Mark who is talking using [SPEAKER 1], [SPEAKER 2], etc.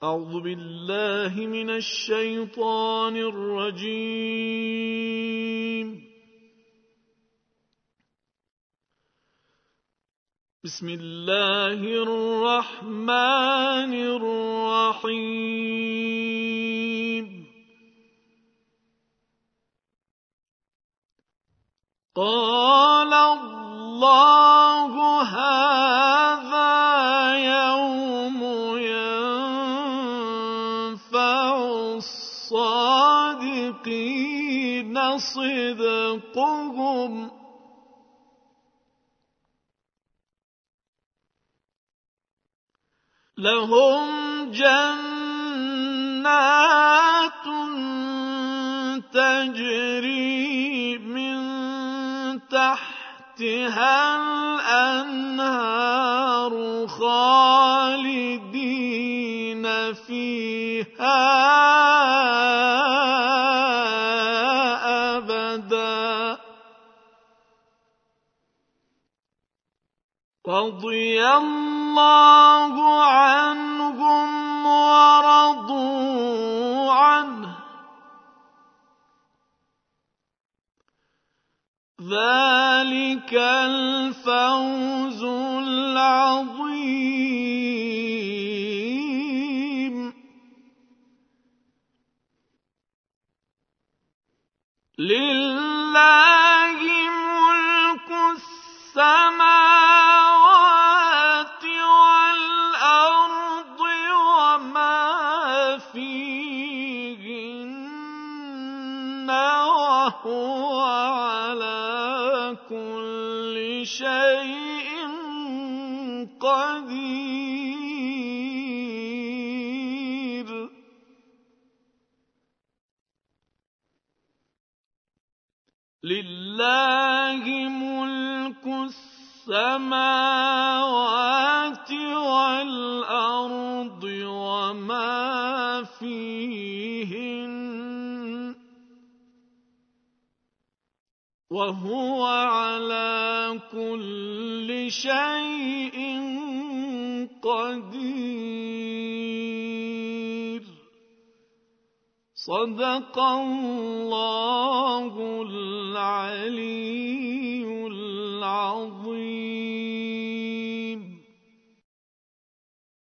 [SPEAKER 1] أعوذ بالله من الشيطان الرجيم. بسم الله الرحمن الرحيم. قال الله هذا يوم ينفع الصادقين صدقهم لهم جنات تجري من تحتها الأنهار خالدين فيها أبدا رضي الله عنهم ورضوا عنه ذلك الفوز العظيم. لله ملك السماوات والأرض وما فيهن وهو على كل شيء قدير. لله ملك السماوات والأرض وما فيهن وهو على كل شيء قدير. صدق الله العلي العظيم.